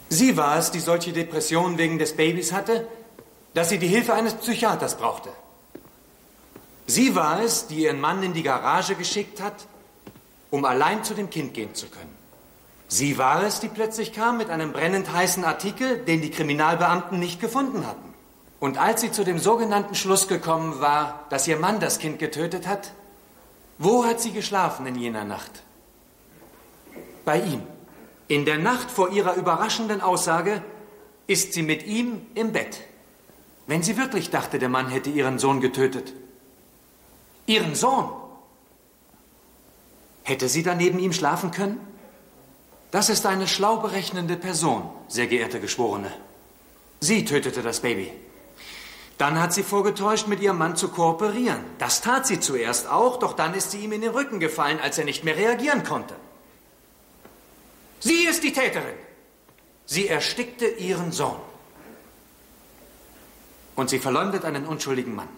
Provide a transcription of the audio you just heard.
Sie war es, die solche Depressionen wegen des Babys hatte, dass sie die Hilfe eines Psychiaters brauchte. Sie war es, die ihren Mann in die Garage geschickt hat, um allein zu dem Kind gehen zu können. Sie war es, die plötzlich kam mit einem brennend heißen Artikel, den die Kriminalbeamten nicht gefunden hatten. Und als sie zu dem sogenannten Schluss gekommen war, dass ihr Mann das Kind getötet hat, wo hat sie geschlafen in jener Nacht? Bei ihm. In der Nacht vor ihrer überraschenden Aussage ist sie mit ihm im Bett. Wenn sie wirklich dachte, der Mann hätte ihren Sohn getötet. Ihren Sohn! Hätte sie dann neben ihm schlafen können? Das ist eine schlau berechnende Person, sehr geehrte Geschworene. Sie tötete das Baby. Dann hat sie vorgetäuscht, mit ihrem Mann zu kooperieren. Das tat sie zuerst auch, doch dann ist sie ihm in den Rücken gefallen, als er nicht mehr reagieren konnte. Sie ist die Täterin. Sie erstickte ihren Sohn. Und sie verleumdet einen unschuldigen Mann.